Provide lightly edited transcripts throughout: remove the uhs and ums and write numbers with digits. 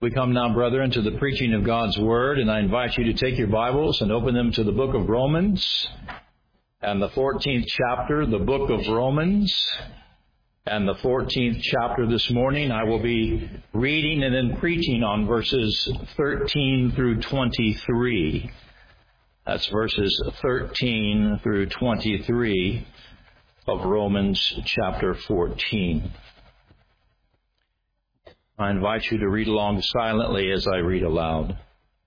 We come now, brethren, to the preaching of God's Word, and I invite you to take your Bibles and open them to the book of Romans and the 14th chapter, the book of Romans and the 14th chapter this morning. I will be reading and then preaching on verses 13 through 23. That's verses 13 through 23 of Romans chapter 14. I invite you to read along silently as I read aloud.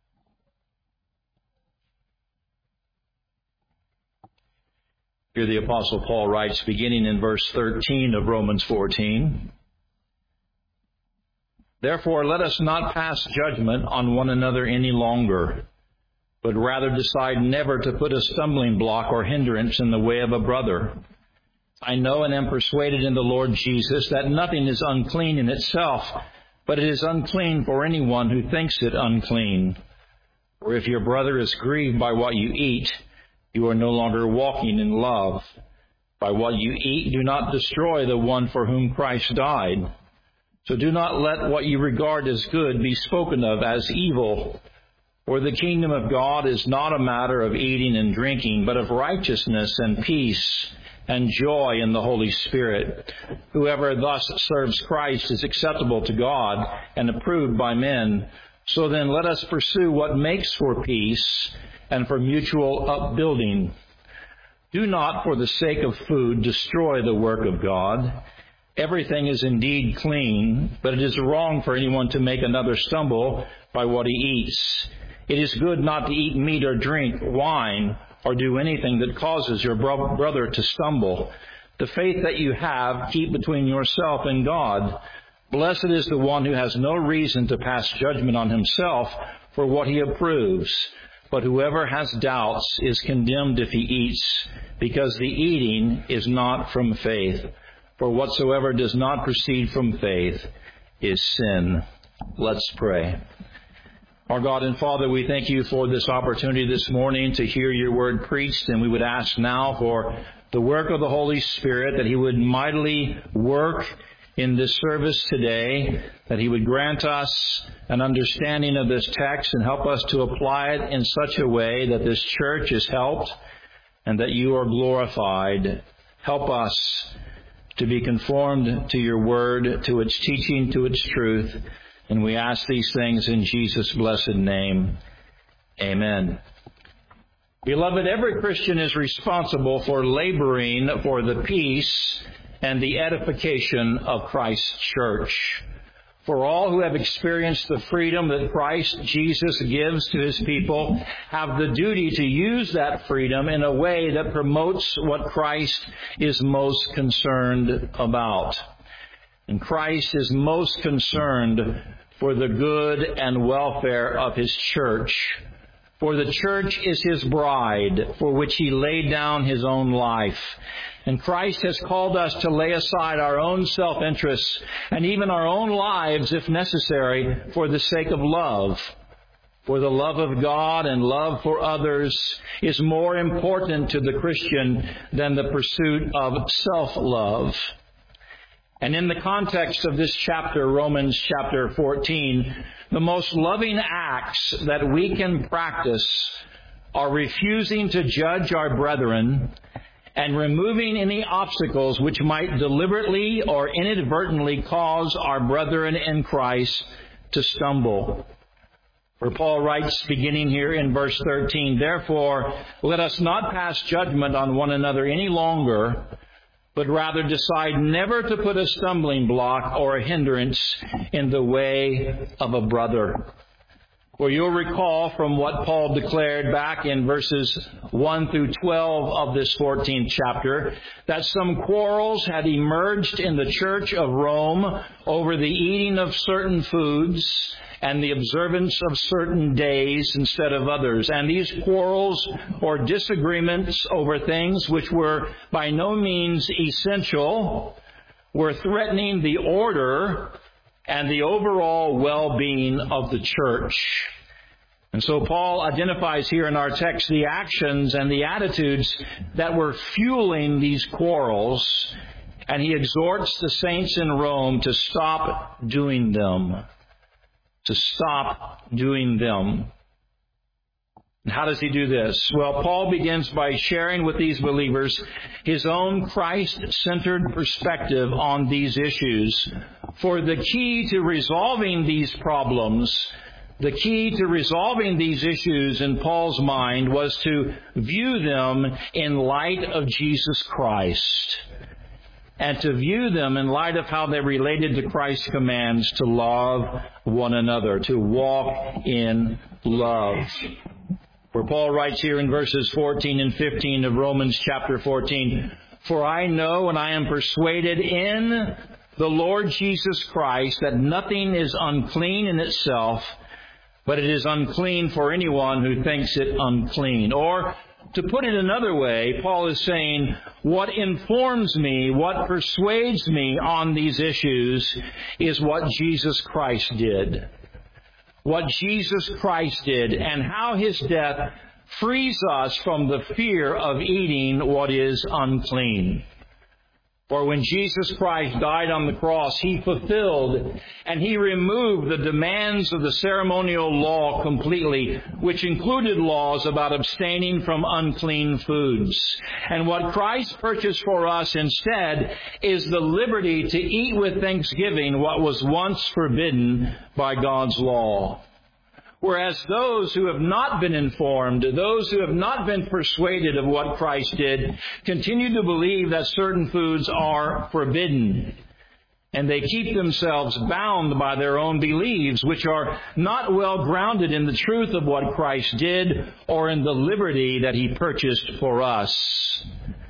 Here the Apostle Paul writes, beginning in verse 13 of Romans 14, "Therefore let us not pass judgment on one another any longer, but rather decide never to put a stumbling block or hindrance in the way of a brother. I know and am persuaded in the Lord Jesus that nothing is unclean in itself, but it is unclean for anyone who thinks it unclean. For if your brother is grieved by what you eat, you are no longer walking in love. By what you eat, do not destroy the one for whom Christ died. So do not let what you regard as good be spoken of as evil. For the kingdom of God is not a matter of eating and drinking, but of righteousness and peace and joy in the Holy Spirit. Whoever thus serves Christ is acceptable to God and approved by men. So then let us pursue what makes for peace and for mutual upbuilding. Do not, for the sake of food, destroy the work of God. Everything is indeed clean, but it is wrong for anyone to make another stumble by what he eats. It is good not to eat meat or drink wine or do anything that causes your brother to stumble. The faith that you have, keep between yourself and God. Blessed is the one who has no reason to pass judgment on himself for what he approves. But whoever has doubts is condemned if he eats, because the eating is not from faith. For whatsoever does not proceed from faith is sin." Let's pray. Our God and Father, we thank you for this opportunity this morning to hear your word preached, and we would ask now for the work of the Holy Spirit, that he would mightily work in this service today, that he would grant us an understanding of this text and help us to apply it in such a way that this church is helped and that you are glorified. Help us to be conformed to your word, to its teaching, to its truth. And we ask these things in Jesus' blessed name. Amen. Beloved, every Christian is responsible for laboring for the peace and the edification of Christ's church. For all who have experienced the freedom that Christ Jesus gives to his people have the duty to use that freedom in a way that promotes what Christ is most concerned about. And Christ is most concerned for the good and welfare of his church. For the church is his bride, for which he laid down his own life. And Christ has called us to lay aside our own self-interests and even our own lives, if necessary, for the sake of love. For the love of God and love for others is more important to the Christian than the pursuit of self-love. And in the context of this chapter, Romans chapter 14, the most loving acts that we can practice are refusing to judge our brethren and removing any obstacles which might deliberately or inadvertently cause our brethren in Christ to stumble. For Paul writes, beginning here in verse 13, "Therefore, let us not pass judgment on one another any longer, but rather decide never to put a stumbling block or a hindrance in the way of a brother." For you'll recall from what Paul declared back in verses 1 through 12 of this 14th chapter, that some quarrels had emerged in the church of Rome over the eating of certain foods and the observance of certain days instead of others. And these quarrels or disagreements over things which were by no means essential were threatening the order and the overall well-being of the church. And so Paul identifies here in our text the actions and the attitudes that were fueling these quarrels, and he exhorts the saints in Rome to stop doing them. to stop doing them. And how does he do this? Well, Paul begins by sharing with these believers his own Christ-centered perspective on these issues. For the key to resolving these problems, the key to resolving these issues in Paul's mind was to view them in light of Jesus Christ, and to view them in light of how they related to Christ's commands to love one another, to walk in love. Where Paul writes here in verses 14 and 15 of Romans chapter 14, "For I know and I am persuaded in the Lord Jesus Christ that nothing is unclean in itself, but it is unclean for anyone who thinks it unclean." Or, to put it another way, Paul is saying, what informs me, what persuades me on these issues is what Jesus Christ did. What Jesus Christ did and how His death frees us from the fear of eating what is unclean. For when Jesus Christ died on the cross, He fulfilled and He removed the demands of the ceremonial law completely, which included laws about abstaining from unclean foods. And what Christ purchased for us instead is the liberty to eat with thanksgiving what was once forbidden by God's law. Whereas those who have not been informed, those who have not been persuaded of what Christ did, continue to believe that certain foods are forbidden. And they keep themselves bound by their own beliefs, which are not well grounded in the truth of what Christ did or in the liberty that He purchased for us.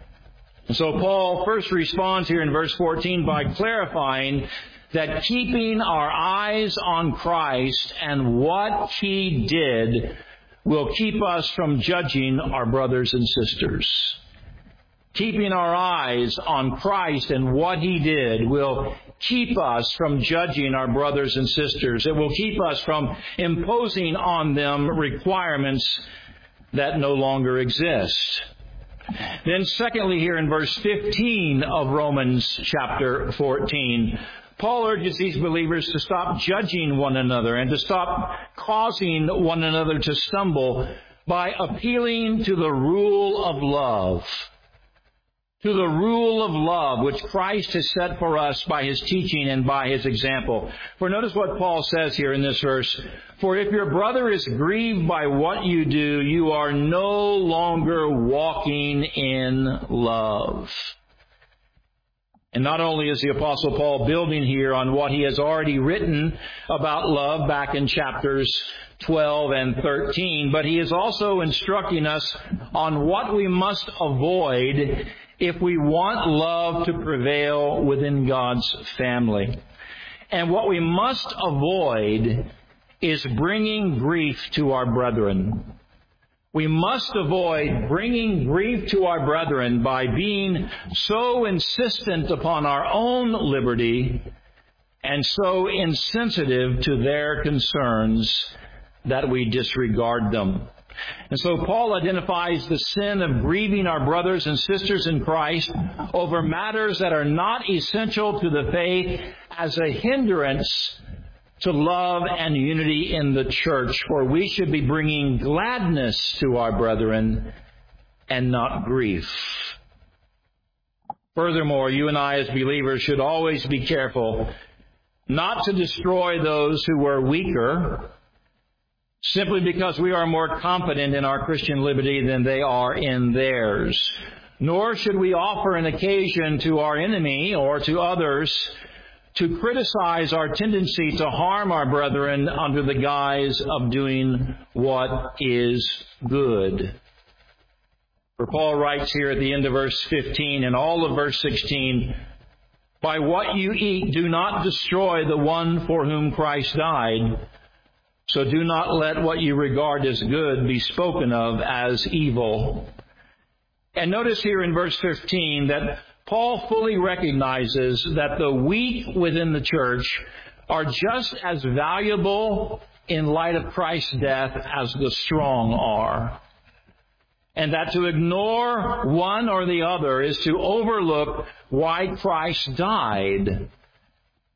And so Paul first responds here in verse 14 by clarifying that keeping our eyes on Christ and what He did will keep us from judging our brothers and sisters. Keeping our eyes on Christ and what He did will keep us from judging our brothers and sisters. It will keep us from imposing on them requirements that no longer exist. Then secondly, here in verse 15 of Romans chapter 14, Paul urges these believers to stop judging one another and to stop causing one another to stumble by appealing to the rule of love. To the rule of love which Christ has set for us by His teaching and by His example. For notice what Paul says here in this verse. "For if your brother is grieved by what you do, you are no longer walking in love." And not only is the Apostle Paul building here on what he has already written about love back in chapters 12 and 13, but he is also instructing us on what we must avoid if we want love to prevail within God's family. And what we must avoid is bringing grief to our brethren. We must avoid bringing grief to our brethren by being so insistent upon our own liberty and so insensitive to their concerns that we disregard them. And so Paul identifies the sin of grieving our brothers and sisters in Christ over matters that are not essential to the faith as a hindrance to love and unity in the church, for we should be bringing gladness to our brethren and not grief. Furthermore, you and I as believers should always be careful not to destroy those who are weaker simply because we are more confident in our Christian liberty than they are in theirs. Nor should we offer an occasion to our enemy or to others to criticize our tendency to harm our brethren under the guise of doing what is good. For Paul writes here at the end of verse 15 and all of verse 16, "By what you eat, do not destroy the one for whom Christ died. So do not let what you regard as good be spoken of as evil." And notice here in verse 15 that Paul fully recognizes that the weak within the church are just as valuable in light of Christ's death as the strong are. And that to ignore one or the other is to overlook why Christ died.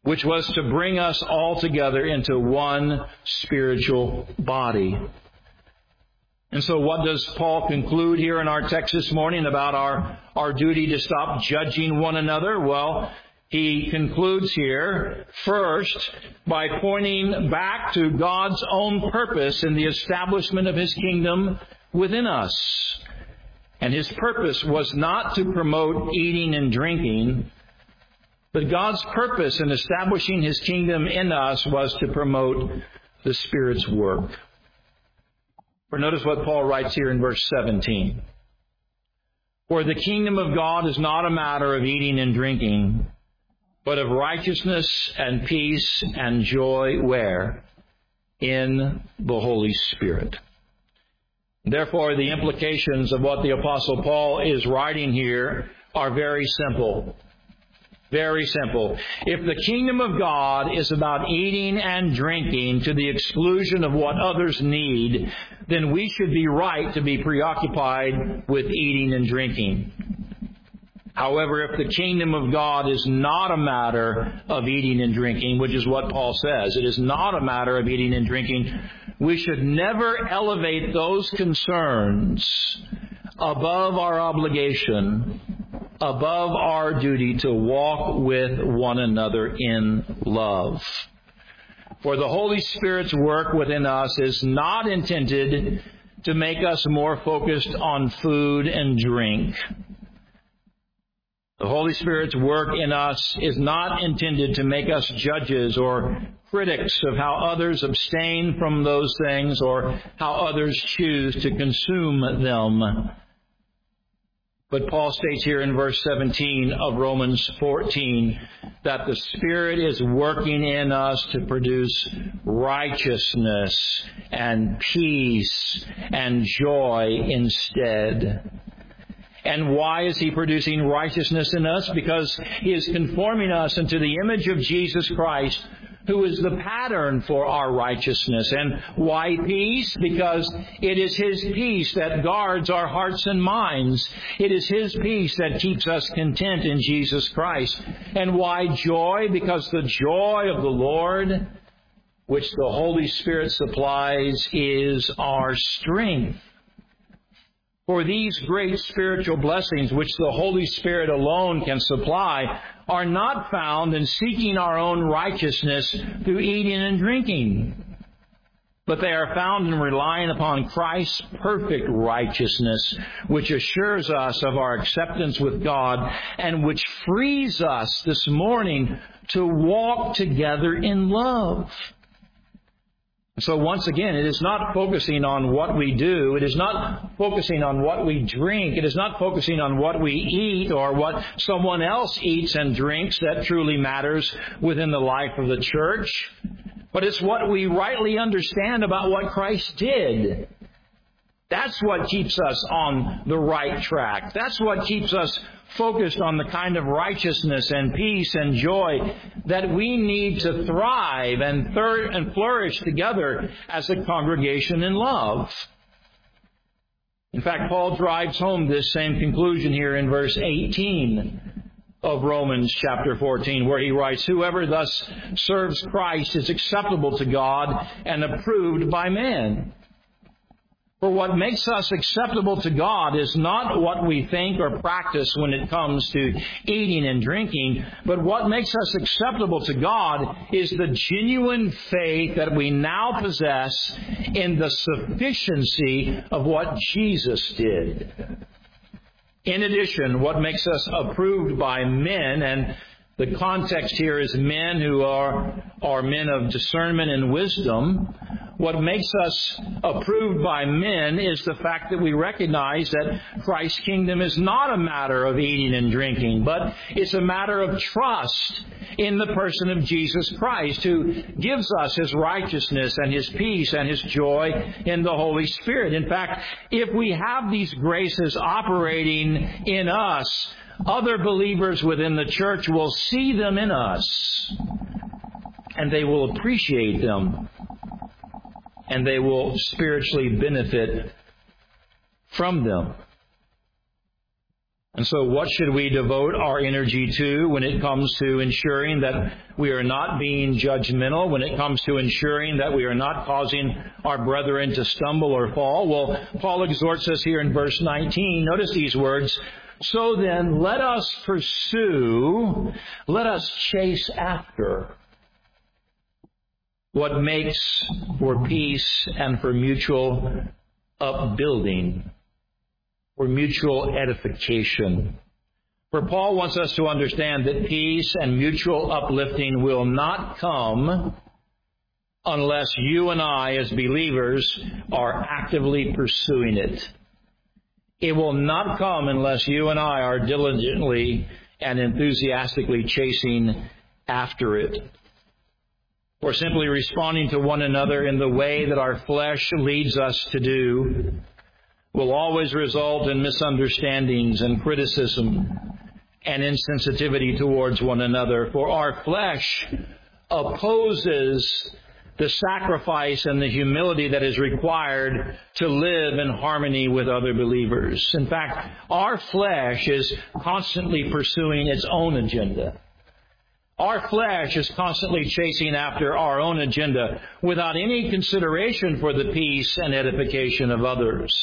which was to bring us all together into one spiritual body. And so what does Paul conclude here in our text this morning about our duty to stop judging one another? Well, he concludes here, first, by pointing back to God's own purpose in the establishment of His kingdom within us. And His purpose was not to promote eating and drinking, but God's purpose in establishing His kingdom in us was to promote the Spirit's work. For notice what Paul writes here in verse 17. For the kingdom of God is not a matter of eating and drinking, but of righteousness and peace and joy, where? In the Holy Spirit. Therefore, the implications of what the Apostle Paul is writing here are very simple. Very simple. If the kingdom of God is about eating and drinking to the exclusion of what others need, then we should be right to be preoccupied with eating and drinking. However, if the kingdom of God is not a matter of eating and drinking, which is what Paul says, it is not a matter of eating and drinking, we should never elevate those concerns above our obligation, above our duty to walk with one another in love. For the Holy Spirit's work within us is not intended to make us more focused on food and drink. The Holy Spirit's work in us is not intended to make us judges or critics of how others abstain from those things or how others choose to consume them. But Paul states here in verse 17 of Romans 14 that the Spirit is working in us to produce righteousness and peace and joy instead. And why is He producing righteousness in us? Because He is conforming us into the image of Jesus Christ, who is the pattern for our righteousness. And why peace? Because it is His peace that guards our hearts and minds. It is His peace that keeps us content in Jesus Christ. And why joy? Because the joy of the Lord, which the Holy Spirit supplies, is our strength. For these great spiritual blessings, which the Holy Spirit alone can supply, are not found in seeking our own righteousness through eating and drinking, but they are found in relying upon Christ's perfect righteousness, which assures us of our acceptance with God and which frees us this morning to walk together in love. So once again, it is not focusing on what we do. It is not focusing on what we drink. It is not focusing on what we eat or what someone else eats and drinks that truly matters within the life of the church. But it's what we rightly understand about what Christ did. That's what keeps us on the right track. That's what keeps us focused on the kind of righteousness and peace and joy that we need to thrive and flourish together as a congregation in love. In fact, Paul drives home this same conclusion here in verse 18 of Romans chapter 14, where he writes, "Whoever thus serves Christ is acceptable to God and approved by man." For what makes us acceptable to God is not what we think or practice when it comes to eating and drinking, but what makes us acceptable to God is the genuine faith that we now possess in the sufficiency of what Jesus did. In addition, what makes us approved by men, and the context here is men who are men of discernment and wisdom. What makes us approved by men is the fact that we recognize that Christ's kingdom is not a matter of eating and drinking, but it's a matter of trust in the person of Jesus Christ, who gives us His righteousness and His peace and His joy in the Holy Spirit. In fact, if we have these graces operating in us, other believers within the church will see them in us, and they will appreciate them, and they will spiritually benefit from them. And so what should we devote our energy to when it comes to ensuring that we are not being judgmental, when it comes to ensuring that we are not causing our brethren to stumble or fall? Well, Paul exhorts us here in verse 19. Notice these words. So then, let us pursue, let us chase after what makes for peace and for mutual upbuilding, for mutual edification. For Paul wants us to understand that peace and mutual uplifting will not come unless you and I, as believers, are actively pursuing it. It will not come unless you and I are diligently and enthusiastically chasing after it, or simply responding to one another in the way that our flesh leads us to do, will always result in misunderstandings and criticism and insensitivity towards one another. For our flesh opposes the sacrifice and the humility that is required to live in harmony with other believers. In fact, our flesh is constantly pursuing its own agenda. Our flesh is constantly chasing after our own agenda without any consideration for the peace and edification of others.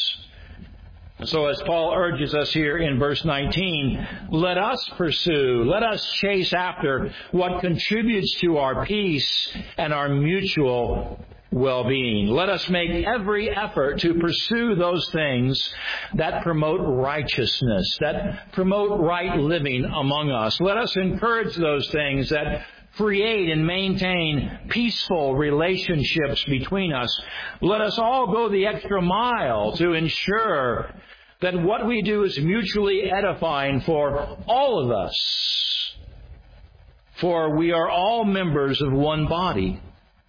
So as Paul urges us here in verse 19, let us pursue, let us chase after what contributes to our peace and our mutual well-being. Let us make every effort to pursue those things that promote righteousness, that promote right living among us. Let us encourage those things that create and maintain peaceful relationships between us. Let us all go the extra mile to ensure that what we do is mutually edifying for all of us. For we are all members of one body.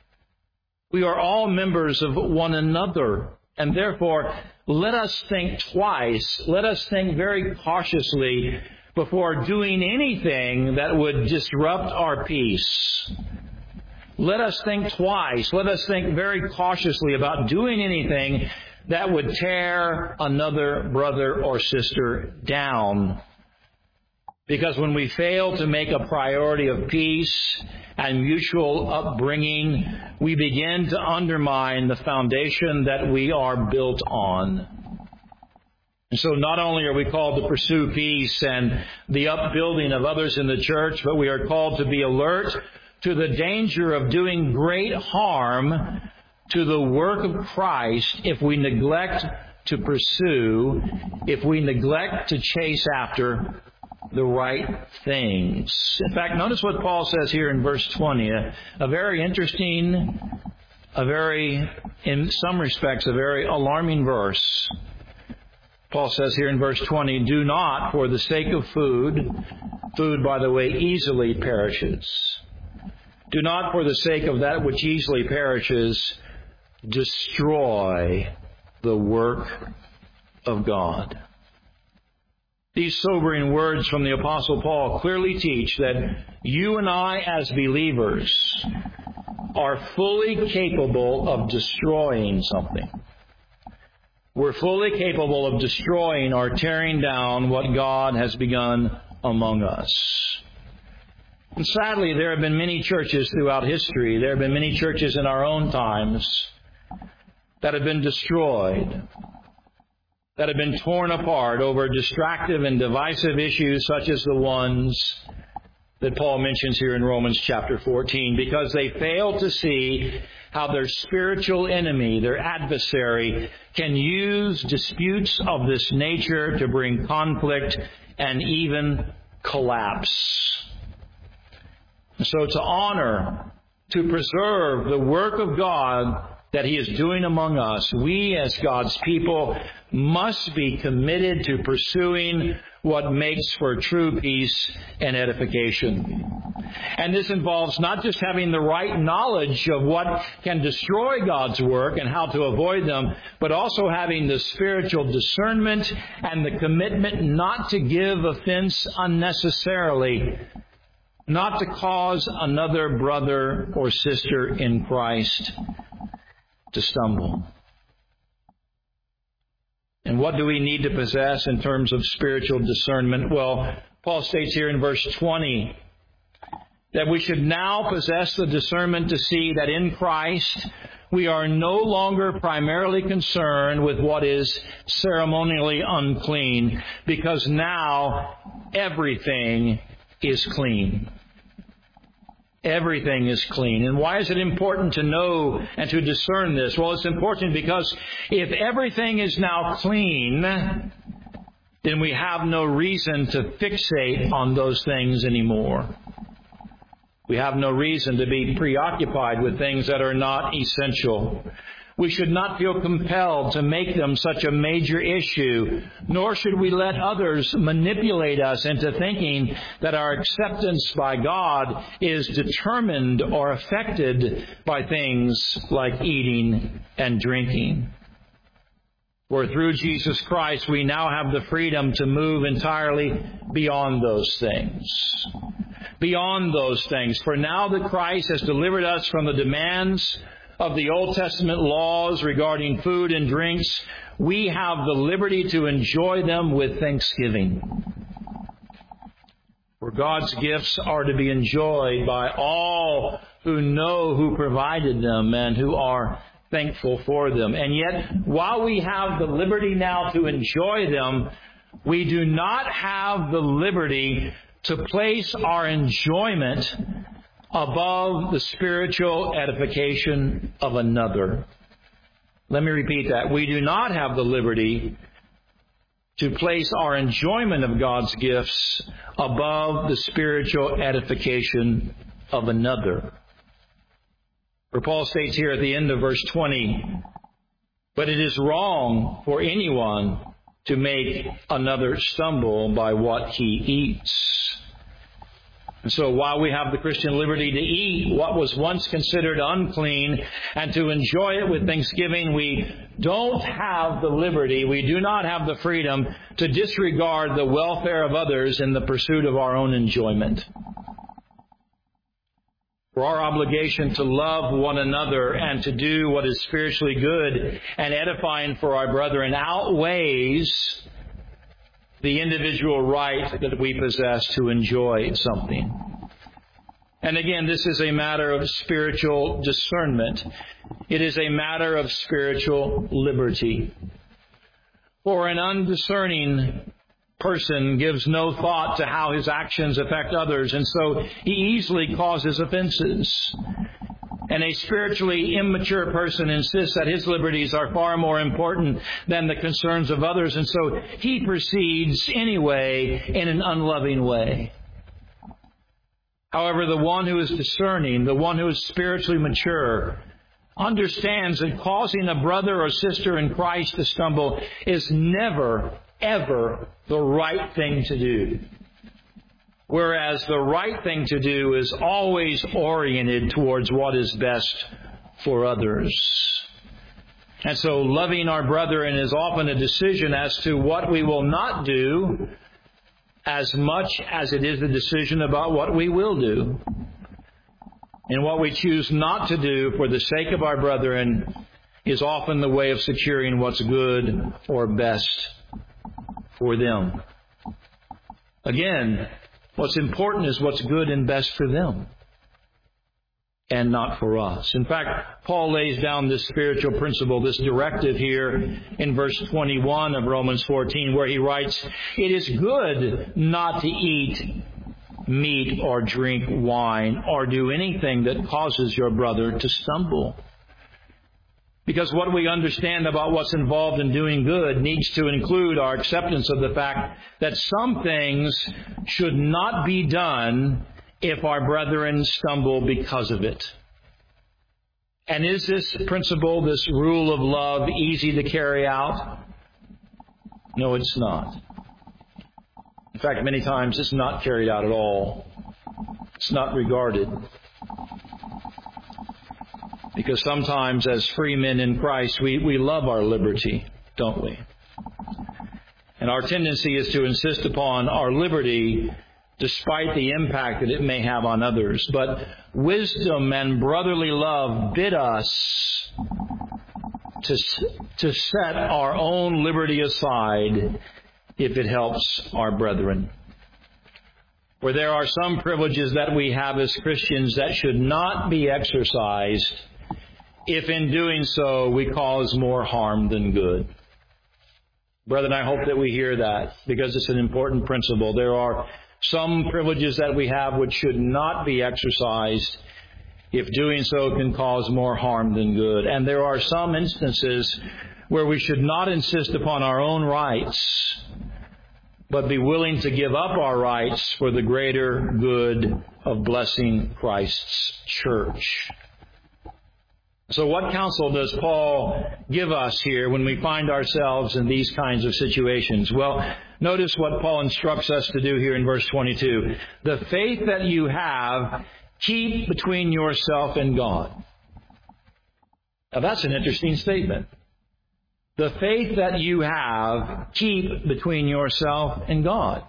We are all members of one another. And therefore, let us think twice. Let us think very cautiously before doing anything that would disrupt our peace. Let us think twice. Let us think very cautiously about doing anything that would tear another brother or sister down. Because when we fail to make a priority of peace and mutual upbringing, we begin to undermine the foundation that we are built on. And so not only are we called to pursue peace and the upbuilding of others in the church, but we are called to be alert to the danger of doing great harm to the work of Christ if we neglect to pursue, if we neglect to chase after the right things. In fact, notice what Paul says here in verse 20, a very interesting, in some respects, a very alarming verse. Paul says here in verse 20, do not, for the sake of food, by the way, easily perishes. Do not, for the sake of that which easily perishes, destroy the work of God. These sobering words from the Apostle Paul clearly teach that you and I as believers are fully capable of destroying something. We're fully capable of destroying or tearing down what God has begun among us. And sadly, there have been many churches throughout history. There have been many churches in our own times that have been destroyed, that have been torn apart over distractive and divisive issues such as the ones that Paul mentions here in Romans chapter 14, because they fail to see how their spiritual enemy, their adversary, can use disputes of this nature to bring conflict and even collapse. So to honor, to preserve the work of God that He is doing among us, we as God's people must be committed to pursuing what makes for true peace and edification. And this involves not just having the right knowledge of what can destroy God's work and how to avoid them, but also having the spiritual discernment and the commitment not to give offense unnecessarily, not to cause another brother or sister in Christ to stumble. And what do we need to possess in terms of spiritual discernment? Well, Paul states here in verse 20 that we should now possess the discernment to see that in Christ we are no longer primarily concerned with what is ceremonially unclean, because now everything is clean. Everything is clean. And why is it important to know and to discern this? Well, it's important because if everything is now clean, then we have no reason to fixate on those things anymore. We have no reason to be preoccupied with things that are not essential. We should not feel compelled to make them such a major issue, nor should we let others manipulate us into thinking that our acceptance by God is determined or affected by things like eating and drinking. For through Jesus Christ, we now have the freedom to move entirely beyond those things. Beyond those things. For now that Christ has delivered us from the demands of the Old Testament laws regarding food and drinks, we have the liberty to enjoy them with thanksgiving. For God's gifts are to be enjoyed by all who know who provided them and who are thankful for them. And yet, while we have the liberty now to enjoy them, we do not have the liberty to place our enjoyment above the spiritual edification of another. Let me repeat that. We do not have the liberty to place our enjoyment of God's gifts above the spiritual edification of another. For Paul states here at the end of verse 20, "But it is wrong for anyone to make another stumble by what he eats." And so while we have the Christian liberty to eat what was once considered unclean and to enjoy it with thanksgiving, we don't have the liberty, we do not have the freedom to disregard the welfare of others in the pursuit of our own enjoyment. For our obligation to love one another and to do what is spiritually good and edifying for our brethren outweighs the individual right that we possess to enjoy something. And again, this is a matter of spiritual discernment. It is a matter of spiritual liberty. For an undiscerning person gives no thought to how his actions affect others, and so he easily causes offenses. And a spiritually immature person insists that his liberties are far more important than the concerns of others, and so he proceeds anyway in an unloving way. However, the one who is discerning, the one who is spiritually mature, understands that causing a brother or sister in Christ to stumble is never, ever the right thing to do. Whereas the right thing to do is always oriented towards what is best for others. And so loving our brethren is often a decision as to what we will not do as much as it is a decision about what we will do. And what we choose not to do for the sake of our brethren is often the way of securing what's good or best for them. Again, what's important is what's good and best for them and not for us. In fact, Paul lays down this spiritual principle, this directive here in verse 21 of Romans 14, where he writes, "It is good not to eat meat or drink wine or do anything that causes your brother to stumble." Because what we understand about what's involved in doing good needs to include our acceptance of the fact that some things should not be done if our brethren stumble because of it. And is this principle, this rule of love, easy to carry out? No, it's not. In fact, many times it's not carried out at all. It's not regarded. Because sometimes as free men in Christ, we love our liberty, don't we? And our tendency is to insist upon our liberty despite the impact that it may have on others. But wisdom and brotherly love bid us to set our own liberty aside if it helps our brethren. For there are some privileges that we have as Christians that should not be exercised if in doing so we cause more harm than good. Brethren, I hope that we hear that, because it's an important principle. There are some privileges that we have which should not be exercised if doing so can cause more harm than good. And there are some instances where we should not insist upon our own rights, but be willing to give up our rights for the greater good of blessing Christ's church. So what counsel does Paul give us here when we find ourselves in these kinds of situations? Well, notice what Paul instructs us to do here in verse 22. The faith that you have, keep between yourself and God. Now that's an interesting statement. The faith that you have, keep between yourself and God.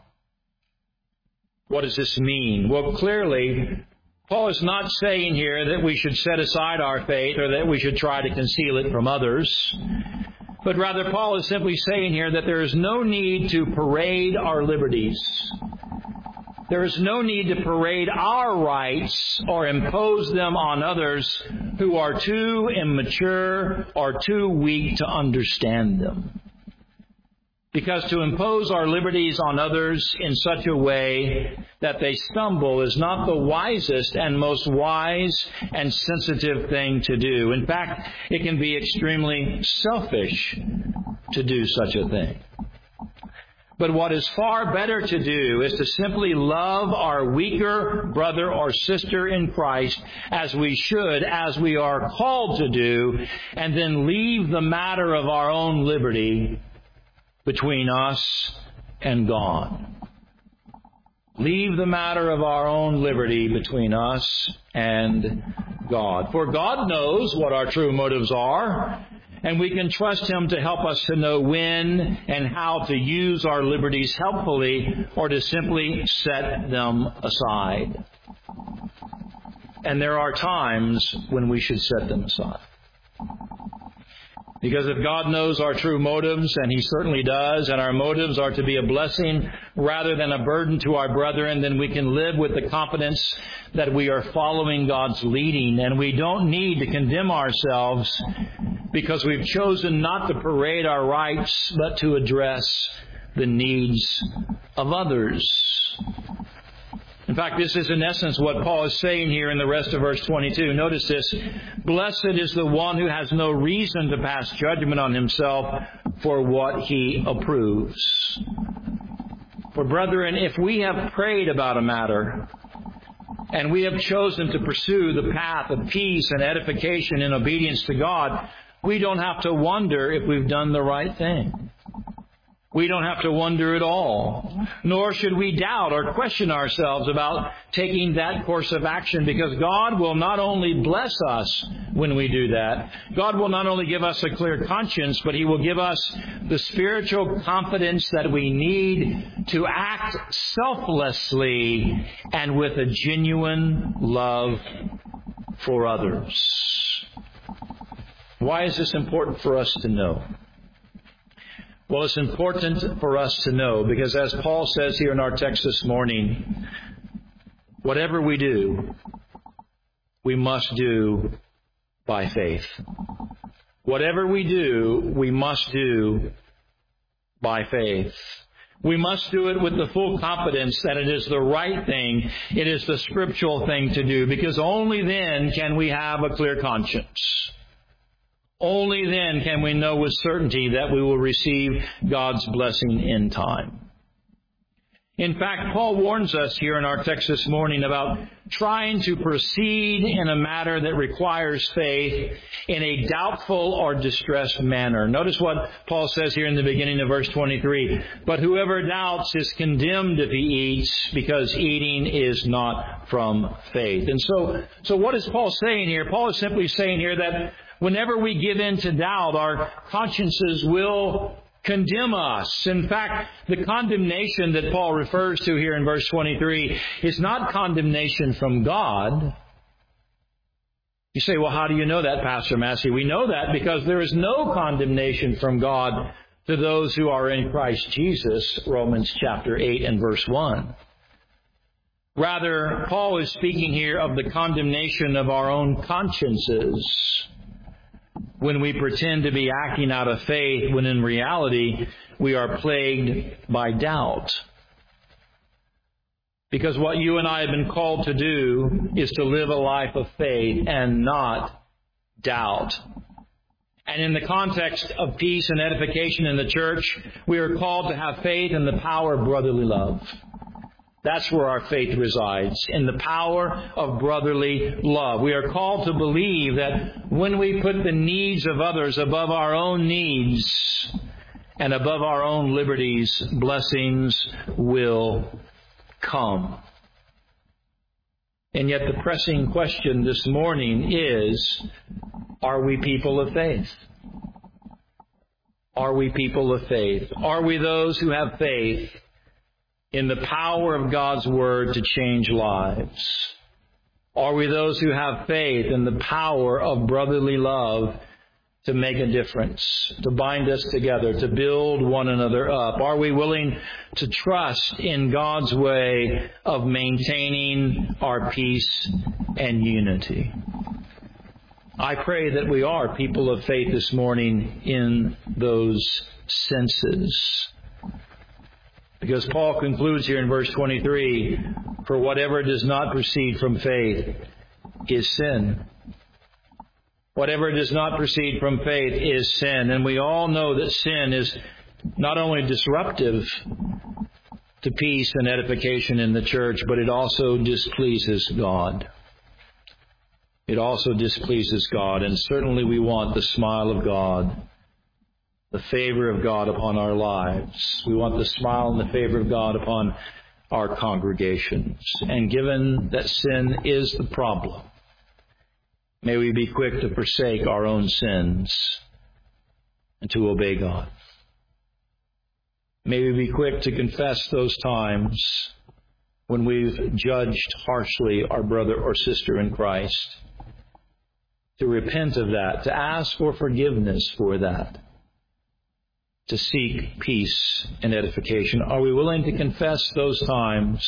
What does this mean? Well, clearly, Paul is not saying here that we should set aside our faith or that we should try to conceal it from others. But rather, Paul is simply saying here that there is no need to parade our liberties. There is no need to parade our rights or impose them on others who are too immature or too weak to understand them. Because to impose our liberties on others in such a way that they stumble is not the wisest and most wise and sensitive thing to do. In fact, it can be extremely selfish to do such a thing. But what is far better to do is to simply love our weaker brother or sister in Christ as we should, as we are called to do, and then leave the matter of our own liberty between us and God. Leave the matter of our own liberty between us and God. For God knows what our true motives are, and we can trust Him to help us to know when and how to use our liberties helpfully or to simply set them aside. And there are times when we should set them aside. Because if God knows our true motives, and He certainly does, and our motives are to be a blessing rather than a burden to our brethren, then we can live with the confidence that we are following God's leading, and we don't need to condemn ourselves because we've chosen not to parade our rights, but to address the needs of others. In fact, this is in essence what Paul is saying here in the rest of verse 22. Notice this. Blessed is the one who has no reason to pass judgment on himself for what he approves. For brethren, if we have prayed about a matter, and we have chosen to pursue the path of peace and edification in obedience to God, we don't have to wonder if we've done the right thing. We don't have to wonder at all. Nor should we doubt or question ourselves about taking that course of action, because God will not only bless us when we do that. God will not only give us a clear conscience, but He will give us the spiritual confidence that we need to act selflessly and with a genuine love for others. Why is this important for us to know? Well, it's important for us to know because, as Paul says here in our text this morning, whatever we do, we must do by faith. Whatever we do, we must do by faith. We must do it with the full confidence that it is the right thing, it is the scriptural thing to do, because only then can we have a clear conscience. Only then can we know with certainty that we will receive God's blessing in time. In fact, Paul warns us here in our text this morning about trying to proceed in a matter that requires faith in a doubtful or distressed manner. Notice what Paul says here in the beginning of verse 23. But whoever doubts is condemned if he eats, because eating is not from faith. And so what is Paul saying here? Paul is simply saying here that whenever we give in to doubt, our consciences will condemn us. In fact, the condemnation that Paul refers to here in verse 23 is not condemnation from God. You say, well, how do you know that, Pastor Massey? We know that because there is no condemnation from God to those who are in Christ Jesus, Romans chapter 8 and verse 1. Rather, Paul is speaking here of the condemnation of our own consciences when we pretend to be acting out of faith when in reality we are plagued by doubt. Because what you and I have been called to do is to live a life of faith and not doubt. And in the context of peace and edification in the church, we are called to have faith in the power of brotherly love. That's where our faith resides, in the power of brotherly love. We are called to believe that when we put the needs of others above our own needs and above our own liberties, blessings will come. And yet the pressing question this morning is, are we people of faith? Are we people of faith? Are we those who have faith in the power of God's Word to change lives? Are we those who have faith in the power of brotherly love to make a difference, to bind us together, to build one another up? Are we willing to trust in God's way of maintaining our peace and unity? I pray that we are people of faith this morning in those senses. Because Paul concludes here in verse 23, for whatever does not proceed from faith is sin. Whatever does not proceed from faith is sin. And we all know that sin is not only disruptive to peace and edification in the church, but it also displeases God. It also displeases God. And certainly we want the smile of God, the favor of God upon our lives. We want the smile and the favor of God upon our congregations. And given that sin is the problem, may we be quick to forsake our own sins and to obey God. May we be quick to confess those times when we've judged harshly our brother or sister in Christ, to repent of that, to ask for forgiveness for that, to seek peace and edification. Are we willing to confess those times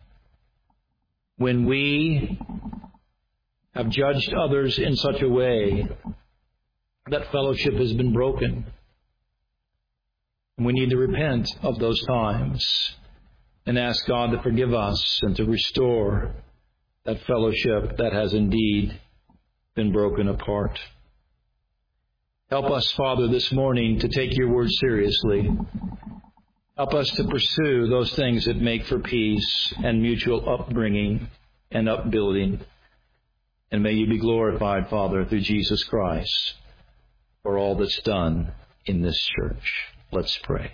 when we have judged others in such a way that fellowship has been broken? We need to repent of those times and ask God to forgive us and to restore that fellowship that has indeed been broken apart. Help us, Father, this morning to take your word seriously. Help us to pursue those things that make for peace and mutual upbringing and upbuilding. And may you be glorified, Father, through Jesus Christ for all that's done in this church. Let's pray.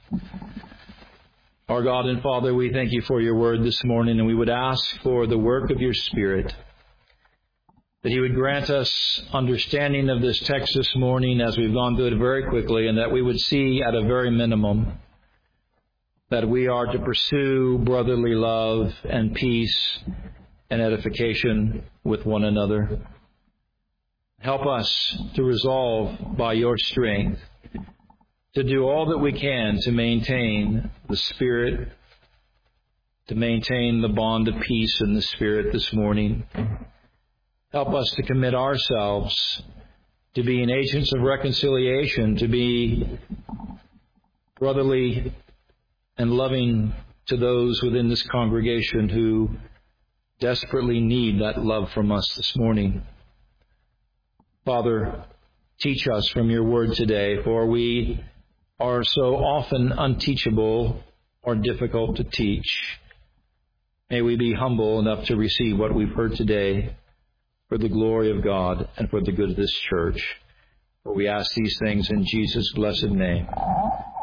Our God and Father, we thank you for your word this morning, and we would ask for the work of your Spirit, that he would grant us understanding of this text this morning as we've gone through it very quickly, and that we would see at a very minimum that we are to pursue brotherly love and peace and edification with one another. Help us to resolve by your strength to do all that we can to maintain the Spirit, to maintain the bond of peace in the Spirit this morning. Help us to commit ourselves to being agents of reconciliation, to be brotherly and loving to those within this congregation who desperately need that love from us this morning. Father, teach us from your word today, for we are so often unteachable or difficult to teach. May we be humble enough to receive what we've heard today for the glory of God and for the good of this church. For we ask these things in Jesus' blessed name.